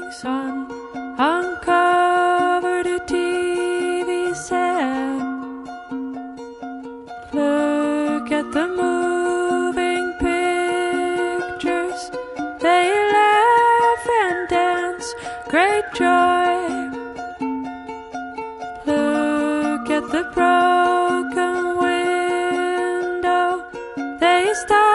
sun uncovered a TV set. Look at the moving pictures, they laugh and dance, great joy. Look at the broken window, they stop